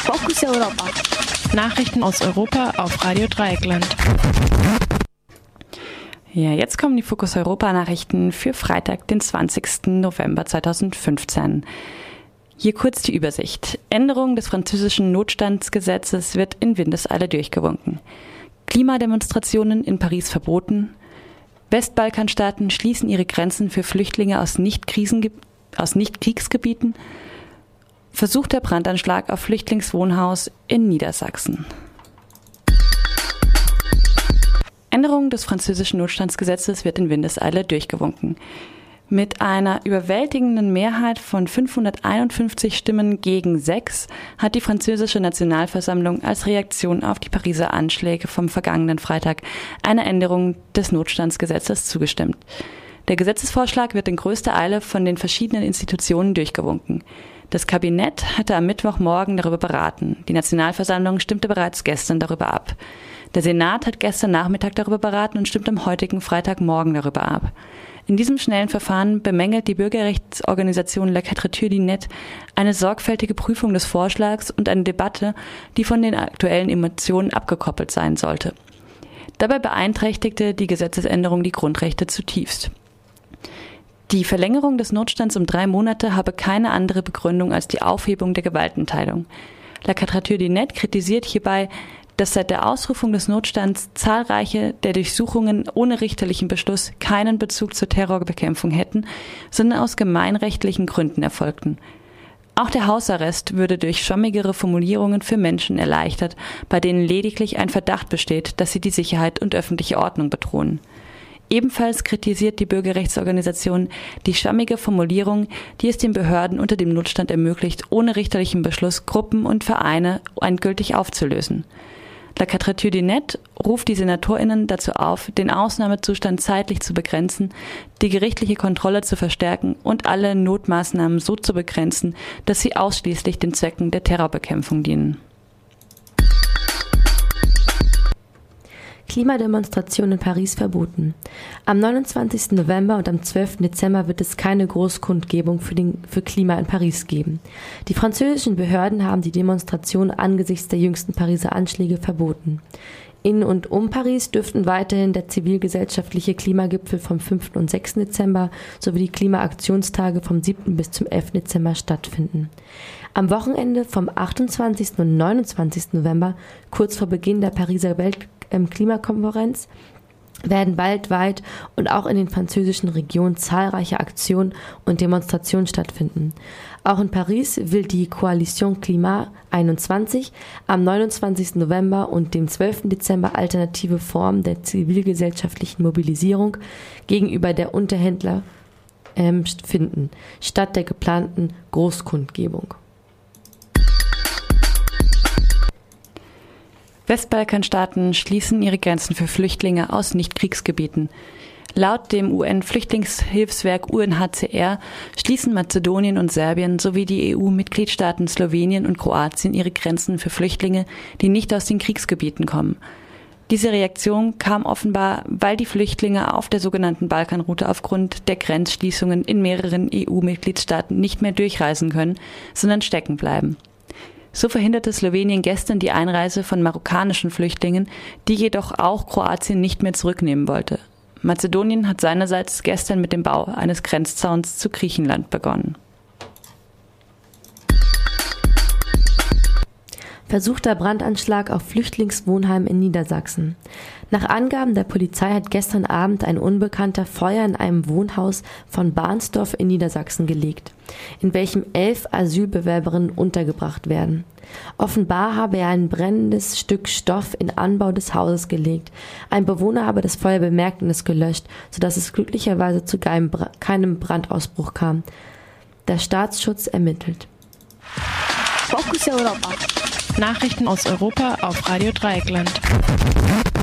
Fokus Europa. Nachrichten aus Europa auf Radio Dreieckland. Ja, jetzt kommen die Fokus Europa Nachrichten für Freitag, den 20. November 2015. Hier kurz die Übersicht. Änderung des französischen Notstandsgesetzes wird in Windeseile durchgewunken. Klimademonstrationen in Paris verboten. Westbalkanstaaten schließen ihre Grenzen für Flüchtlinge aus Nicht-Kriegsgebieten. Versuchter Brandanschlag auf Flüchtlingswohnhaus in Niedersachsen. Änderung des französischen Notstandsgesetzes wird in Windeseile durchgewunken. Mit einer überwältigenden Mehrheit von 551 Stimmen gegen 6 hat die französische Nationalversammlung als Reaktion auf die Pariser Anschläge vom vergangenen Freitag einer Änderung des Notstandsgesetzes zugestimmt. Der Gesetzesvorschlag wird in größter Eile von den verschiedenen Institutionen durchgewunken. Das Kabinett hatte am Mittwochmorgen darüber beraten. Die Nationalversammlung stimmte bereits gestern darüber ab. Der Senat hat gestern Nachmittag darüber beraten und stimmt am heutigen Freitagmorgen darüber ab. In diesem schnellen Verfahren bemängelt die Bürgerrechtsorganisation La Quadrature du Net eine sorgfältige Prüfung des Vorschlags und eine Debatte, die von den aktuellen Emotionen abgekoppelt sein sollte. Dabei beeinträchtigte die Gesetzesänderung die Grundrechte zutiefst. Die Verlängerung des Notstands um 3 Monate habe keine andere Begründung als die Aufhebung der Gewaltenteilung. La Quadrature du Net kritisiert hierbei, dass seit der Ausrufung des Notstands zahlreiche der Durchsuchungen ohne richterlichen Beschluss keinen Bezug zur Terrorbekämpfung hätten, sondern aus gemeinrechtlichen Gründen erfolgten. Auch der Hausarrest würde durch schwammigere Formulierungen für Menschen erleichtert, bei denen lediglich ein Verdacht besteht, dass sie die Sicherheit und öffentliche Ordnung bedrohen. Ebenfalls kritisiert die Bürgerrechtsorganisation die schwammige Formulierung, die es den Behörden unter dem Notstand ermöglicht, ohne richterlichen Beschluss Gruppen und Vereine endgültig aufzulösen. La Quadrature du Net ruft die SenatorInnen dazu auf, den Ausnahmezustand zeitlich zu begrenzen, die gerichtliche Kontrolle zu verstärken und alle Notmaßnahmen so zu begrenzen, dass sie ausschließlich den Zwecken der Terrorbekämpfung dienen. Klimademonstration in Paris verboten. Am 29. November und am 12. Dezember wird es keine Großkundgebung für Klima in Paris geben. Die französischen Behörden haben die Demonstration angesichts der jüngsten Pariser Anschläge verboten. In und um Paris dürften weiterhin der zivilgesellschaftliche Klimagipfel vom 5. und 6. Dezember sowie die Klimaaktionstage vom 7. bis zum 11. Dezember stattfinden. Am Wochenende vom 28. und 29. November, kurz vor Beginn der Pariser Klimakonferenz, werden weltweit und auch in den französischen Regionen zahlreiche Aktionen und Demonstrationen stattfinden. Auch in Paris will die Coalition Climat 21 am 29. November und dem 12. Dezember alternative Formen der zivilgesellschaftlichen Mobilisierung gegenüber der Unterhändler finden, statt der geplanten Großkundgebung. Westbalkanstaaten schließen ihre Grenzen für Flüchtlinge aus Nicht-Kriegsgebieten. Laut dem UN-Flüchtlingshilfswerk UNHCR schließen Mazedonien und Serbien sowie die EU-Mitgliedstaaten Slowenien und Kroatien ihre Grenzen für Flüchtlinge, die nicht aus den Kriegsgebieten kommen. Diese Reaktion kam offenbar, weil die Flüchtlinge auf der sogenannten Balkanroute aufgrund der Grenzschließungen in mehreren EU-Mitgliedstaaten nicht mehr durchreisen können, sondern stecken bleiben. So verhinderte Slowenien gestern die Einreise von marokkanischen Flüchtlingen, die jedoch auch Kroatien nicht mehr zurücknehmen wollte. Mazedonien hat seinerseits gestern mit dem Bau eines Grenzzauns zu Griechenland begonnen. Versuchter Brandanschlag auf Flüchtlingswohnheim in Niedersachsen. Nach Angaben der Polizei hat gestern Abend ein Unbekannter Feuer in einem Wohnhaus von Bahnsdorf in Niedersachsen gelegt, in welchem 11 Asylbewerberinnen untergebracht werden. Offenbar habe er ein brennendes Stück Stoff in Anbau des Hauses gelegt. Ein Bewohner habe das Feuer bemerkt und es gelöscht, sodass es glücklicherweise zu keinem Brandausbruch kam. Der Staatsschutz ermittelt. Fokus Europa. Nachrichten aus Europa auf Radio Dreieckland.